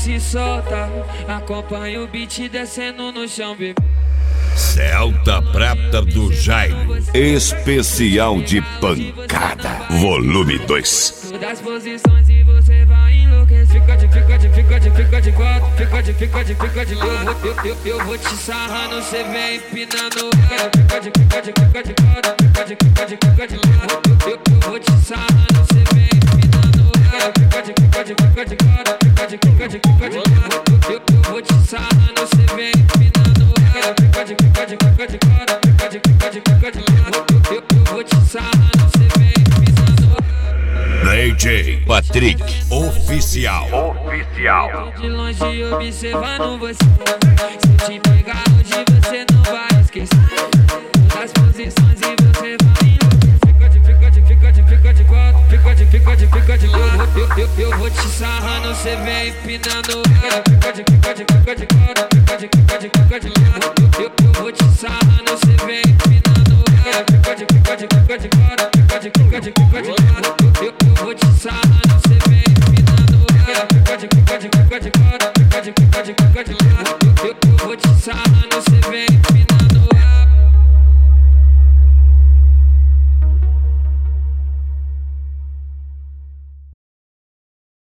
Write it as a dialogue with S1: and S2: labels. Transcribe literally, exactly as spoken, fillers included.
S1: se solta. Acompanha o beat descendo no chão, bebê.
S2: Celta Prata do Jaime, especial de pancada, volume dois.
S1: Todas as posições e você vai enlouquecer. Fica de, fica de, fica de, fica de quatro. Fica de, fica de, fica de. Eu vou, eu, eu, eu vou te sarrando, cê vem empinando. Fica de, fica de, fica de quatro. Fica de, fica de, fica de. Eu, eu, eu vou te sarrando, cê vem empinando. Fica de, fica de, fica de quatro. Fica de, fica de, fica de. Eu, eu, eu vou te sarrando, cê vem empinando. Fica de, fica de, fica de quatro. Fica de, fica de, fica de. Eu, eu, eu vou te sarrando, cê vem empinando.
S2: D J Patrick Oficial.
S1: Oficial. De longe observando você. Se te pegar hoje você não vai esquecer. Das posições e você vai enlouquecer. Fica de, fica de, fica de, fica de quatro. Fica de, fica de, fica de. Eu vou, eu, eu, eu vou te sarrando, cê vem empinando. Fica de, fica de, fica de quatro. Fica de, fica de, fica de. Eu, eu, eu vou te sarrando, cê vem empinando. Fica de, fica de, fica de quatro. Fica de, fica de, fica de. Eu, eu, eu vou te sarrando, cê vem empinando. Fica de, fica de, fica de quatro. Fica de, fica de, fica de. Eu, eu, eu vou te sarrando, cê vem